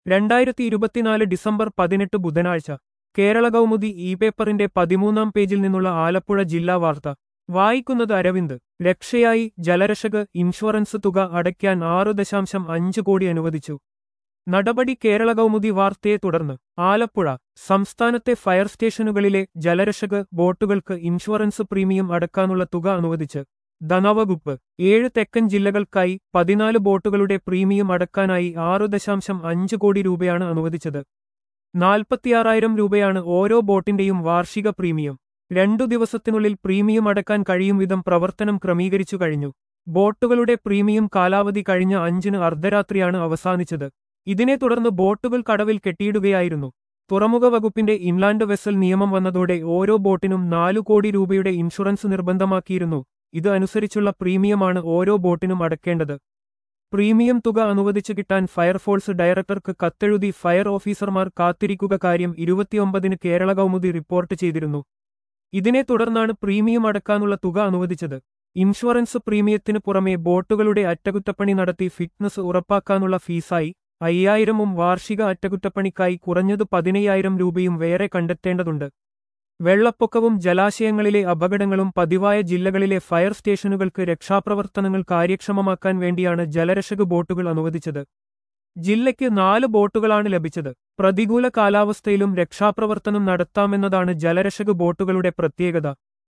2024 December 18 ബുധനാഴ്ച Kerala Kaumudi E പേപ്പറിന്റെ 13-ാം പേജിൽ നിന്നുള്ള ആലപ്പുഴ ജില്ലാ വാർത്ത വായിക്കുന്നത് അരവിന്ദ്. രക്ഷയായി ജലരക്ഷക് ഇൻഷുറൻസ് തുക അടയ്ക്കാൻ 6.5 കോടി അനുവദിച്ചു. നടപടി കേരള കൗമുദി വാർത്തയെ തുടർന്ന്. ആലപ്പുഴ സംസ്ഥാനത്തെ ഫയർ സ്റ്റേഷനുകളിലെ ജലരക്ഷക് ബോട്ടുകൾക്ക് ഇൻഷുറൻസ് പ്രീമിയം അടക്കാനുള്ള തുക അനുവദിച്ച് ധനവകുപ്പ് 7 തെക്കൻ ജില്ലകൾക്കായി 14 ബോട്ടുകളുടെ പ്രീമിയം അടക്കാനായി 6.5 കോടി രൂപയാണ് അനുവദിച്ചത്. 46,000 രൂപയാണ് ഓരോ ബോട്ടിന്റെയും വാർഷിക പ്രീമിയം. 2 ദിവസത്തിനുള്ളിൽ പ്രീമിയം അടക്കാൻ കഴിയും വിധം പ്രവർത്തനം ക്രമീകരിച്ചു കഴിഞ്ഞു. ബോട്ടുകളുടെ പ്രീമിയം കാലാവധി കഴിഞ്ഞ 5-ന് അർദ്ധരാത്രിയാണ് അവസാനിച്ചത്. ഇതിനെ തുടർന്ന് ബോട്ടുകൾ കടവിൽ കെട്ടിയിടുകയായിരുന്നു. തുറമുഖ വകുപ്പിന്റെ ഇൻലാൻഡ് വെസൽ നിയമം വന്നതോടെ ഓരോ ബോട്ടിനും 4 കോടി രൂപയുടെ ഇൻഷുറൻസ് നിർബന്ധമാക്കിയിരുന്നു. ഇത് അനുസരിച്ചുള്ള പ്രീമിയമാണ് ഓരോ ബോട്ടിനും അടക്കേണ്ടത്. പ്രീമിയം തുക അനുവദിച്ചു കിട്ടാൻ ഫയർഫോഴ്സ് ഡയറക്ടർക്ക് കത്തെഴുതി ഫയർ ഓഫീസർമാർ കാത്തിരിക്കുക കാര്യം 29-ന് കേരള കൗമുദി റിപ്പോർട്ട് ചെയ്തിരുന്നു. ഇതിനെ തുടർന്നാണ് പ്രീമിയം അടക്കാനുള്ള തുക അനുവദിച്ചത്. ഇൻഷുറൻസ് പ്രീമിയത്തിനു പുറമെ ബോട്ടുകളുടെ അറ്റകുറ്റപ്പണി നടത്തി ഫിറ്റ്നസ് ഉറപ്പാക്കാനുള്ള ഫീസായി 5,000-ഉം വാർഷിക അറ്റകുറ്റപ്പണിക്കായി കുറഞ്ഞത് 15,000 രൂപയും വേറെ കണ്ടെത്തേണ്ടതുണ്ട്. വെള്ളപ്പൊക്കവും ജലാശയങ്ങളിലെ അപകടങ്ങളും പതിവായ ജില്ലകളിലെ ഫയർ സ്റ്റേഷനുകൾക്ക് രക്ഷാപ്രവർത്തനങ്ങൾ കാര്യക്ഷമമാക്കാൻ വേണ്ടിയാണ് ജലരക്ഷക് ബോട്ടുകൾ അനുവദിച്ചത്. ജില്ലയ്ക്ക് 4 ബോട്ടുകളാണ് ലഭിച്ചത്. പ്രതികൂല കാലാവസ്ഥയിലും രക്ഷാപ്രവർത്തനം നടത്താമെന്നതാണ് ജലരക്ഷക് ബോട്ടുകളുടെ പ്രത്യേകത.